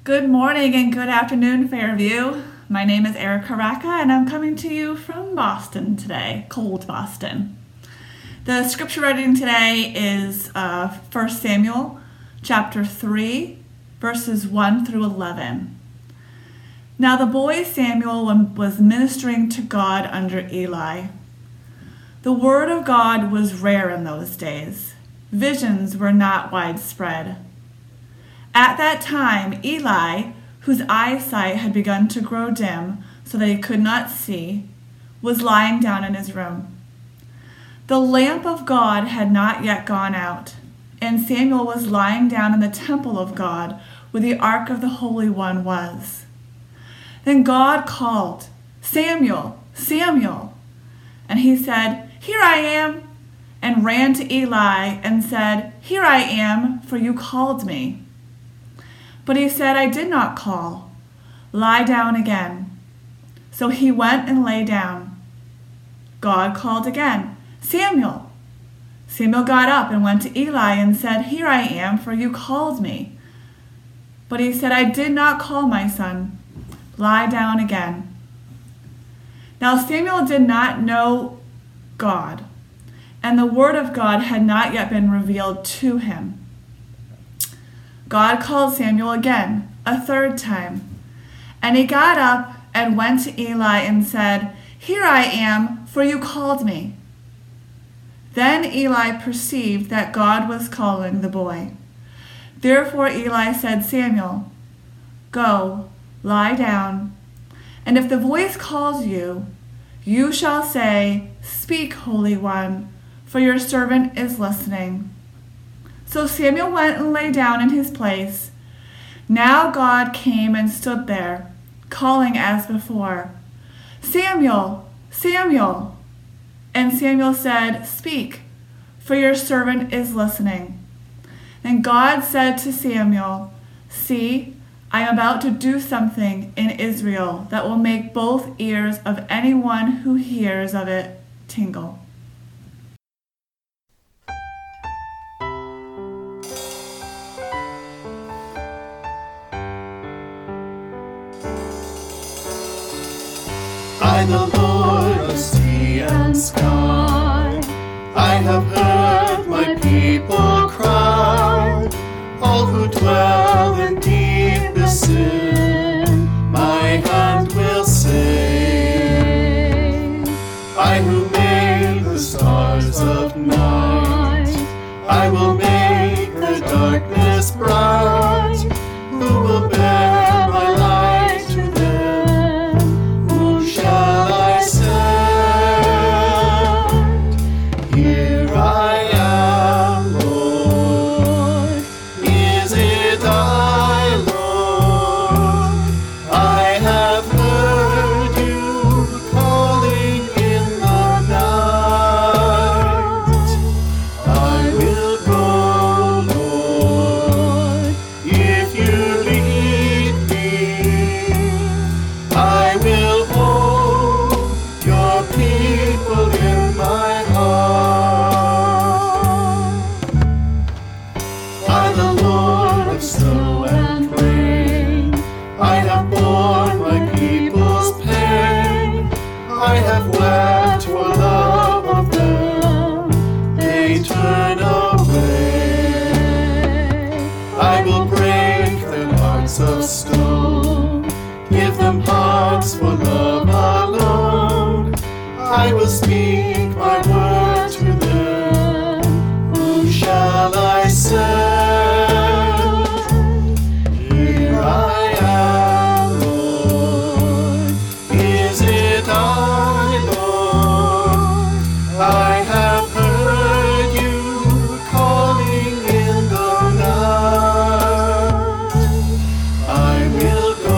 Good morning and good afternoon, Fairview. My name is Erica Racca and I'm coming to you from Boston today, cold Boston. The scripture reading today is 1 Samuel chapter 3, verses 1 through 11. Now the boy Samuel was ministering to God under Eli. The word of God was rare in those days. Visions were not widespread. At that time, Eli, whose eyesight had begun to grow dim so that he could not see, was lying down in his room. The lamp of God had not yet gone out, and Samuel was lying down in the temple of God where the ark of the Holy One was. Then God called, "Samuel, Samuel." And he said, "Here I am," and ran to Eli and said, "Here I am, for you called me." But he said, "I did not call. Lie down again." So he went and lay down. God called again, "Samuel." Samuel got up and went to Eli and said, "Here I am, for you called me." But he said, "I did not call, my son. Lie down again." Now Samuel did not know God, and the word of God had not yet been revealed to him. God called Samuel again, a third time. And he got up and went to Eli and said, "Here I am, for you called me." Then Eli perceived that God was calling the boy. Therefore Eli said, "Samuel, go, lie down. And if the voice calls you, you shall say, 'Speak, Holy One, for your servant is listening.'" So Samuel went and lay down in his place. Now God came and stood there, calling as before, "Samuel, Samuel." And Samuel said, "Speak, for your servant is listening." And God said to Samuel, "See, I am about to do something in Israel that will make both ears of anyone who hears of it tingle." I, the Lord of sea and sky, I have heard my people cry, all who dwell in deepest sin, my hand will sing. I who made the stars of night, I will make the darkness bright, who will bear my light to them? Whom shall I send? Here I am, Lord. Is it I, Lord? I have heard you calling in the night. I will go, Lord, if you lead me. I will hold your people in my heart. I, the Lord of snow and rain, I have borne my people's pain. I have wept for love of them, they turn away. I will break their hearts of stone, give them hearts for love alone. I will speak my word to them. Whom shall I send? Here I am, Lord. Is it I, Lord? I have heard you calling in the night. I will go,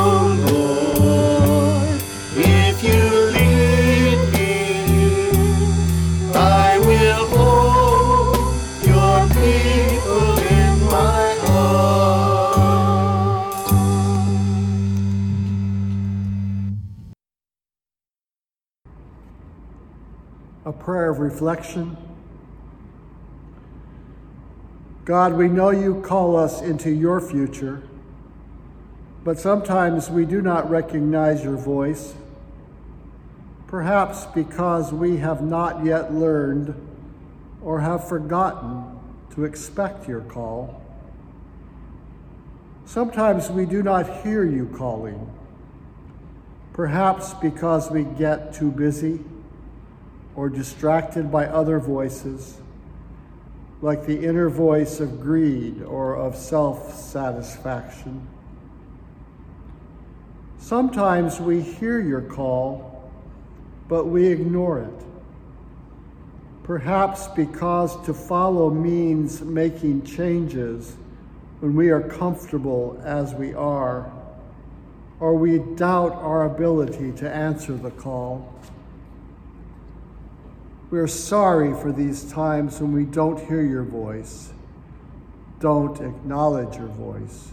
Lord, if you lead me. I will hold your people in my heart. A prayer of reflection. God, we know you call us into your future. but sometimes we do not recognize your voice, perhaps because we have not yet learned or have forgotten to expect your call. Sometimes we do not hear you calling, perhaps because we get too busy or distracted by other voices, like the inner voice of greed or of self-satisfaction. Sometimes we hear your call, but we ignore it, perhaps because to follow means making changes when we are comfortable as we are, or we doubt our ability to answer the call. We are sorry for these times when we don't hear your voice, don't acknowledge your voice,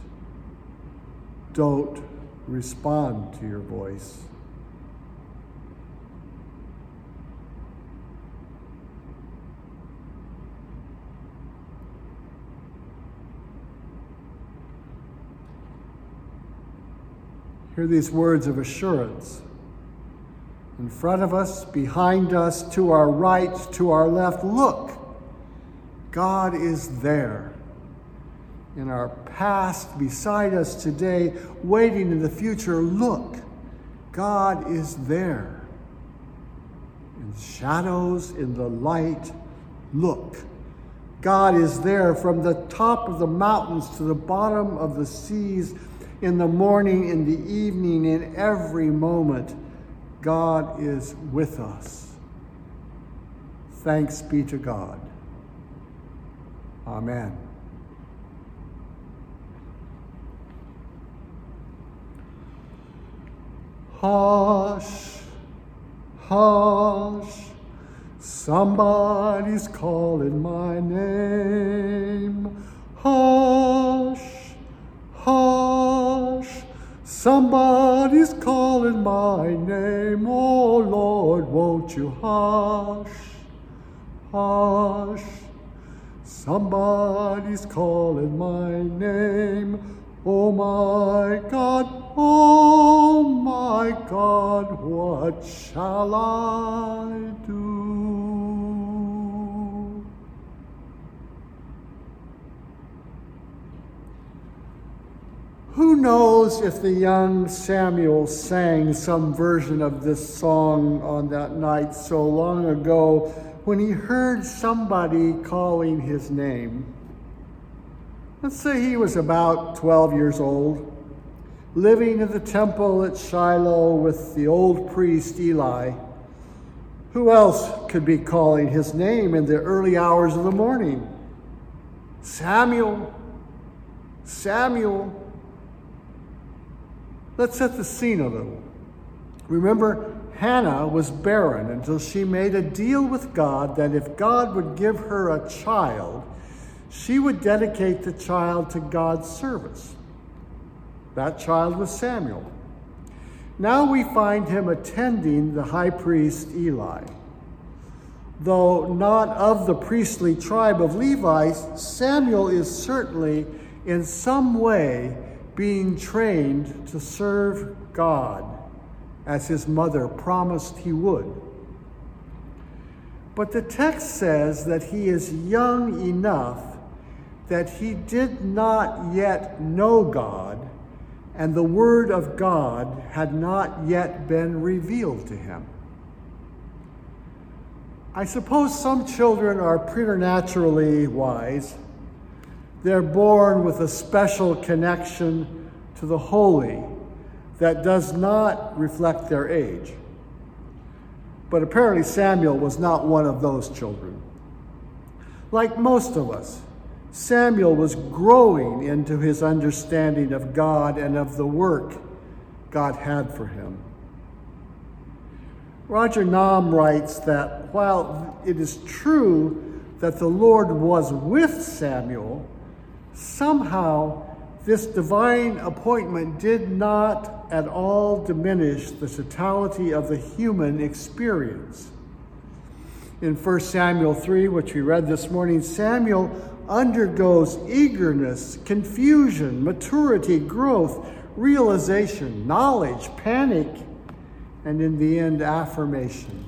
don't respond to your voice. Hear these words of assurance. In front of us, behind us, to our right, to our left, look, God is there. In our past, beside us today, waiting in the future, look, God is there. In shadows, in the light, look, God is there. From the top of the mountains to the bottom of the seas, in the morning, in the evening, in every moment, God is with us. Thanks be to God. Amen. Hush, hush, somebody's calling my name. Hush, hush, somebody's calling my name. Oh Lord, won't you hush, hush, somebody's calling my name. Oh my God, what shall I do? Who knows if the young Samuel sang some version of this song on that night so long ago when he heard somebody calling his name. Let's say he was about 12 years old, living in the temple at Shiloh with the old priest Eli. Who else could be calling his name in the early hours of the morning? Samuel, Samuel. Let's set the scene a little. Remember, Hannah was barren until she made a deal with God that if God would give her a child, she would dedicate the child to God's service. That child was Samuel. Now we find him attending the high priest Eli. Though not of the priestly tribe of Levi, Samuel is certainly in some way being trained to serve God as his mother promised he would. But the text says that he is young enough that he did not yet know God, and the word of God had not yet been revealed to him. I suppose some children are preternaturally wise. They're born with a special connection to the holy that does not reflect their age. But apparently Samuel was not one of those children. Like most of us, Samuel was growing into his understanding of God and of the work God had for him. Roger Naum writes that while it is true that the Lord was with Samuel, somehow this divine appointment did not at all diminish the totality of the human experience. In 1 Samuel 3, which we read this morning, Samuel undergoes eagerness, confusion, maturity, growth, realization, knowledge, panic, and in the end, affirmation.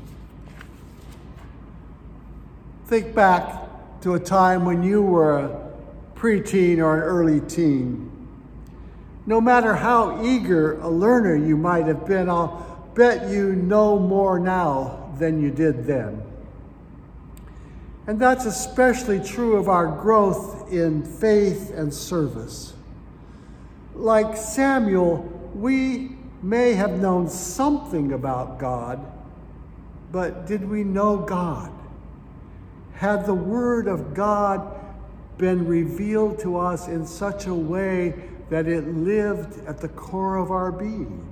Think back to a time when you were a preteen or an early teen. No matter how eager a learner you might have been, I'll bet you know more now than you did then. And that's especially true of our growth in faith and service. Like Samuel, we may have known something about God, but did we know God? Had the Word of God been revealed to us in such a way that it lived at the core of our being?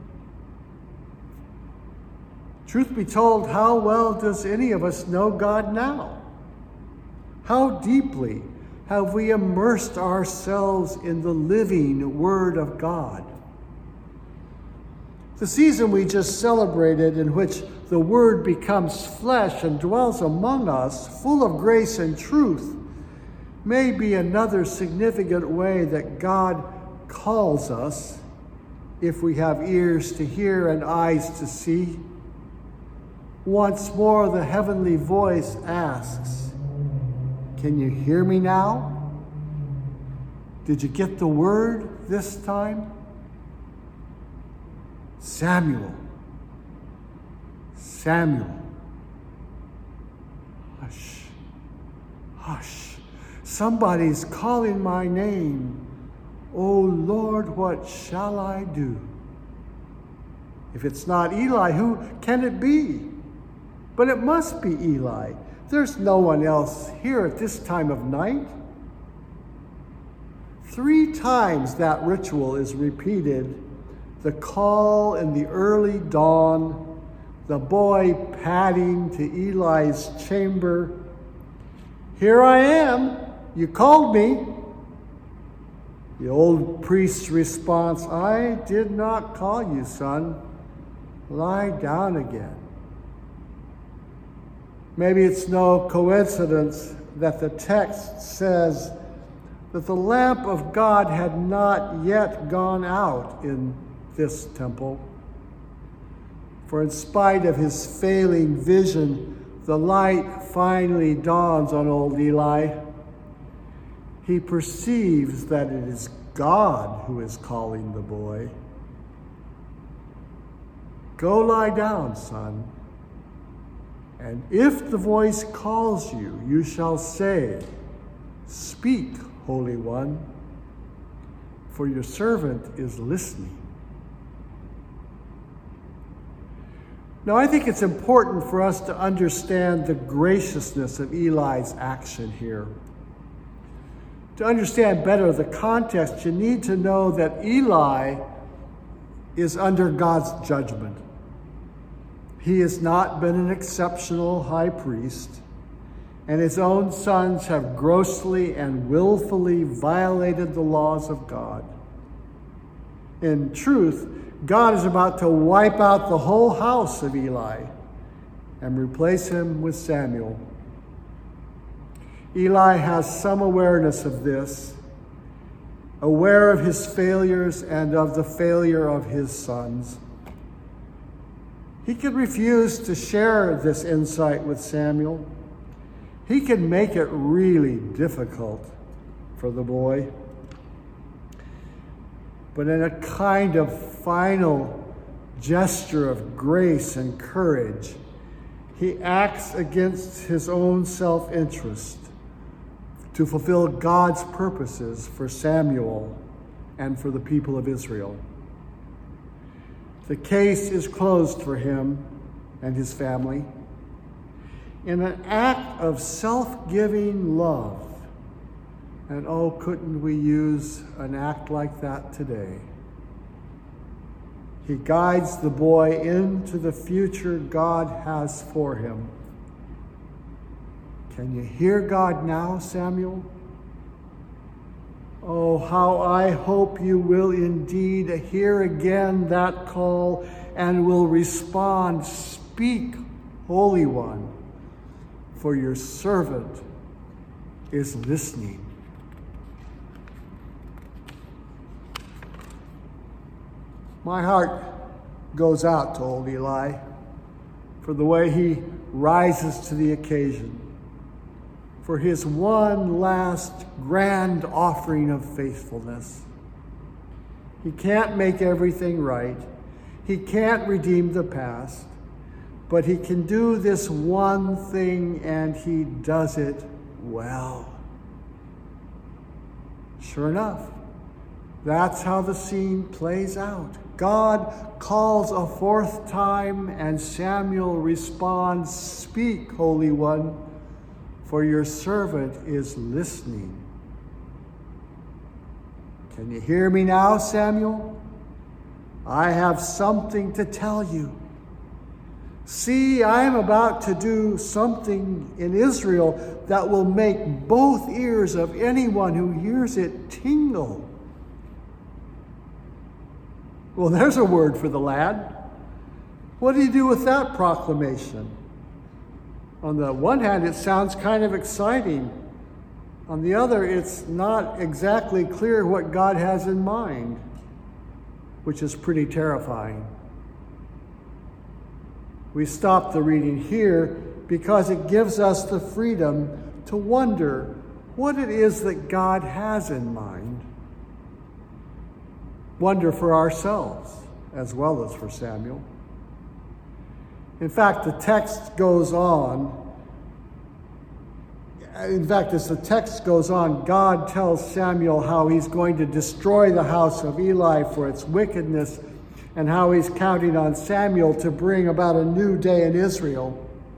Truth be told, how well does any of us know God now? How deeply have we immersed ourselves in the living Word of God? The season we just celebrated, in which the Word becomes flesh and dwells among us, full of grace and truth, may be another significant way that God calls us, if we have ears to hear and eyes to see. Once more, the heavenly voice asks, "Can you hear me now? Did you get the word this time?" Samuel, Samuel. Hush, hush. Somebody's calling my name. Oh Lord, what shall I do? If it's not Eli, who can it be? But it must be Eli. There's no one else here at this time of night. 3 times that ritual is repeated. The call in the early dawn, the boy padding to Eli's chamber. "Here I am, you called me." The old priest's response, "I did not call you, son. Lie down again." Maybe it's no coincidence that the text says that the lamp of God had not yet gone out in this temple. For in spite of his failing vision, the light finally dawns on old Eli. He perceives that it is God who is calling the boy. "Go lie down, son. And if the voice calls you, you shall say, 'Speak, Holy One, for your servant is listening.'" Now, I think it's important for us to understand the graciousness of Eli's action here. To understand better the context, you need to know that Eli is under God's judgment. He has not been an exceptional high priest, and his own sons have grossly and willfully violated the laws of God. In truth, God is about to wipe out the whole house of Eli and replace him with Samuel. Eli has some awareness of this, aware of his failures and of the failure of his sons. He could refuse to share this insight with Samuel. He can make it really difficult for the boy. But in a kind of final gesture of grace and courage, he acts against his own self-interest to fulfill God's purposes for Samuel and for the people of Israel. The case is closed for him and his family. In an act of self-giving love, and oh, couldn't we use an act like that today? He guides the boy into the future God has for him. Can you hear God now, Samuel? Oh, how I hope you will indeed hear again that call and will respond, "Speak, Holy One, for your servant is listening." My heart goes out to old Eli for the way he rises to the occasion, for his one last grand offering of faithfulness. He can't make everything right. He can't redeem the past, but he can do this one thing, and he does it well. Sure enough, that's how the scene plays out. God calls a fourth time, and Samuel responds, "Speak, Holy One, for your servant is listening." Can you hear me now, Samuel? I have something to tell you. See, I am about to do something in Israel that will make both ears of anyone who hears it tingle. Well, there's a word for the lad. What do you do with that proclamation? On the one hand, it sounds kind of exciting. On the other, it's not exactly clear what God has in mind, which is pretty terrifying. We stop the reading here because it gives us the freedom to wonder what it is that God has in mind. Wonder for ourselves as well as for Samuel. In fact, the text goes on. As the text goes on, God tells Samuel how he's going to destroy the house of Eli for its wickedness, and how he's counting on Samuel to bring about a new day in Israel.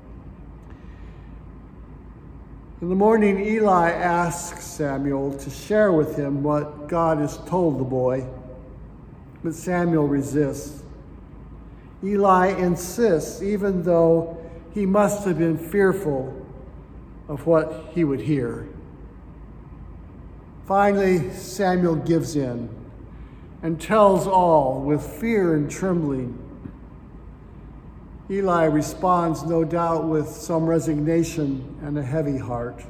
In the morning, Eli asks Samuel to share with him what God has told the boy, but Samuel resists. Eli insists, even though he must have been fearful of what he would hear. Finally, Samuel gives in and tells all with fear and trembling. Eli responds, no doubt, with some resignation and a heavy heart.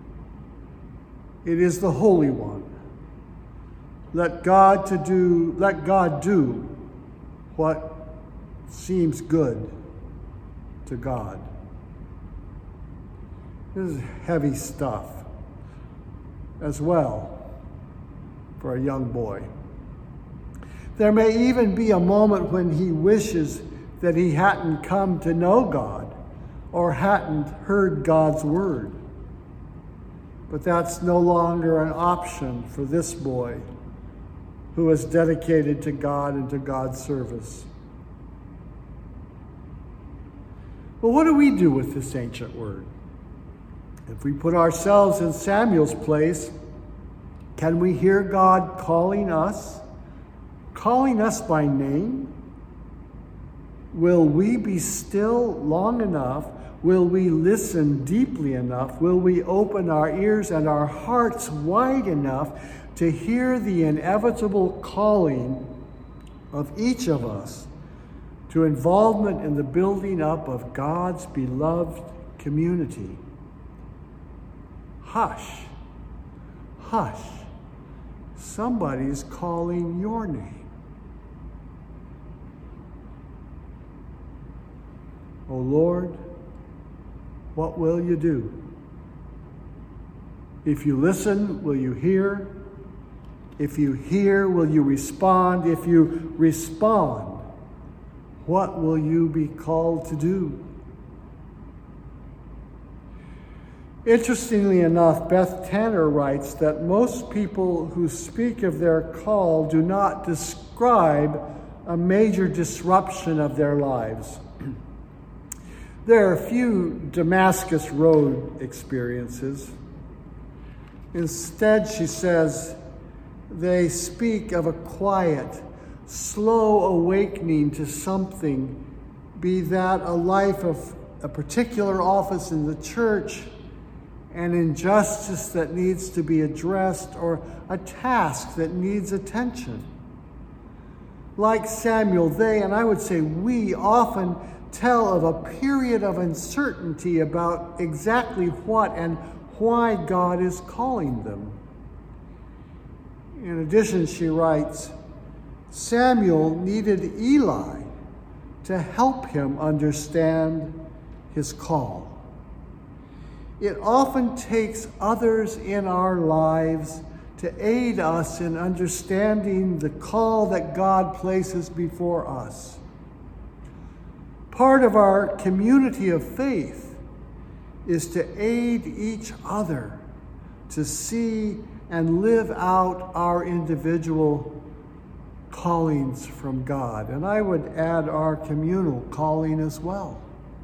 It is the Holy One. Let God do what seems good to God. This is heavy stuff as well for a young boy. There may even be a moment when he wishes that he hadn't come to know God or hadn't heard God's word. But that's no longer an option for this boy who is dedicated to God and to God's service. Well, what do we do with this ancient word? If we put ourselves in Samuel's place, can we hear God calling us by name? Will we be still long enough? Will we listen deeply enough? Will we open our ears and our hearts wide enough to hear the inevitable calling of each of us to involvement in the building up of God's beloved community? Hush, hush, somebody's calling your name. O Lord, what will you do? If you listen, will you hear? If you hear, will you respond? If you respond, what will you be called to do? Interestingly enough, Beth Tanner writes that most people who speak of their call do not describe a major disruption of their lives. There are a few Damascus Road experiences. Instead, she says, they speak of a quiet, slow awakening to something, be that a life of a particular office in the church, an injustice that needs to be addressed, or a task that needs attention. Like Samuel, they, and I would say we, often tell of a period of uncertainty about exactly what and why God is calling them. In addition, she writes, Samuel needed Eli to help him understand his call. It often takes others in our lives to aid us in understanding the call that God places before us. Part of our community of faith is to aid each other to see and live out our individual callings from God. And I would add our communal calling as well.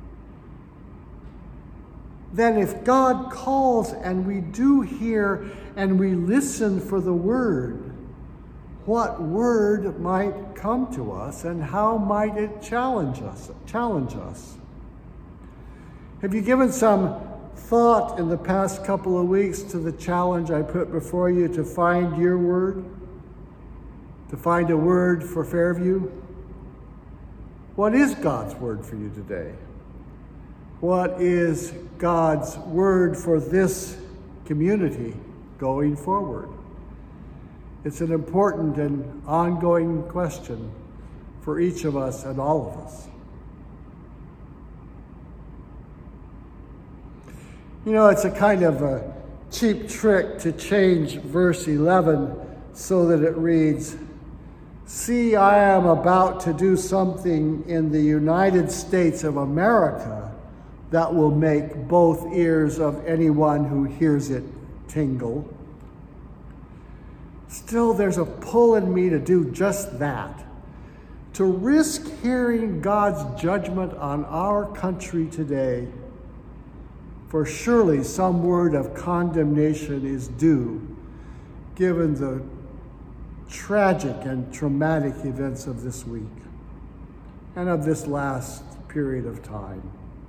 Then if God calls and we do hear and we listen for the word, what word might come to us and how might it challenge us? Have you given some thought in the past couple of weeks to the challenge I put before you to find your word? To find a word for Fairview? What is God's word for you today? What is God's word for this community going forward? It's an important and ongoing question for each of us and all of us. You know, it's a kind of a cheap trick to change verse 11 so that it reads, "See, I am about to do something in the United States of America that will make both ears of anyone who hears it tingle." Still, there's a pull in me to do just that, to risk hearing God's judgment on our country today. For surely some word of condemnation is due, given the tragic and traumatic events of this week and of this last period of time.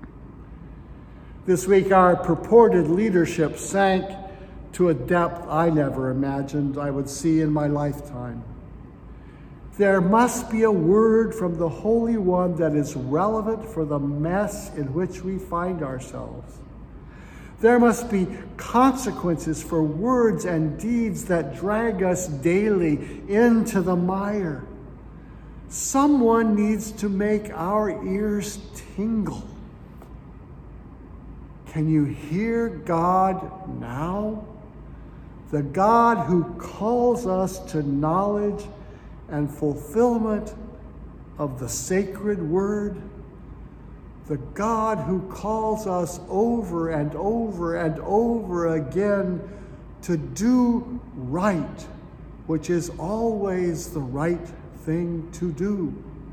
This week, our purported leadership sank to a depth I never imagined I would see in my lifetime. There must be a word from the Holy One that is relevant for the mess in which we find ourselves. There must be consequences for words and deeds that drag us daily into the mire. Someone needs to make our ears tingle. Can you hear God now? The God who calls us to knowledge and fulfillment of the sacred word. The God who calls us over and over and over again to do right, which is always the right thing to do.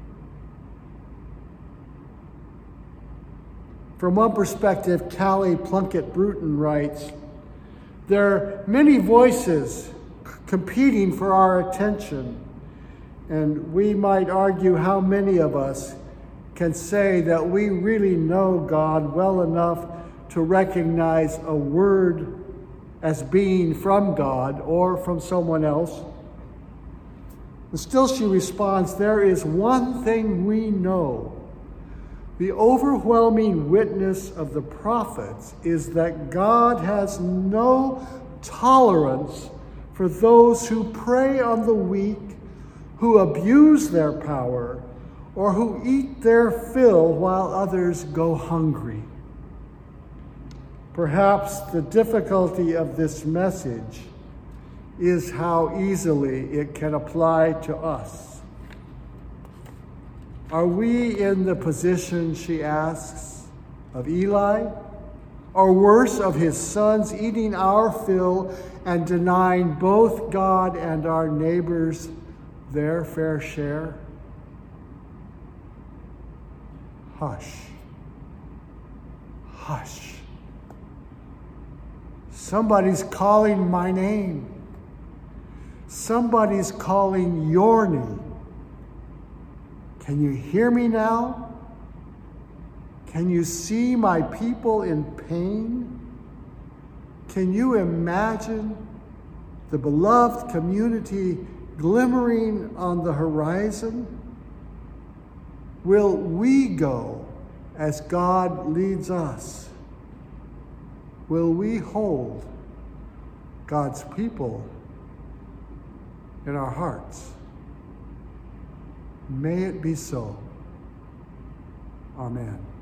From one perspective, Callie Plunkett Bruton writes, "There are many voices competing for our attention, and we might argue how many of us can say that we really know God well enough to recognize a word as being from God or from someone else." And still she responds, "There is one thing we know. The overwhelming witness of the prophets is that God has no tolerance for those who prey on the weak, who abuse their power, or who eat their fill while others go hungry." Perhaps the difficulty of this message is how easily it can apply to us. Are we in the position, she asks, of Eli, or worse, of his sons eating our fill and denying both God and our neighbors their fair share? Hush. Hush. Somebody's calling my name. Somebody's calling your name. Can you hear me now? Can you see my people in pain? Can you imagine the beloved community glimmering on the horizon? Will we go as God leads us? Will we hold God's people in our hearts? May it be so. Amen.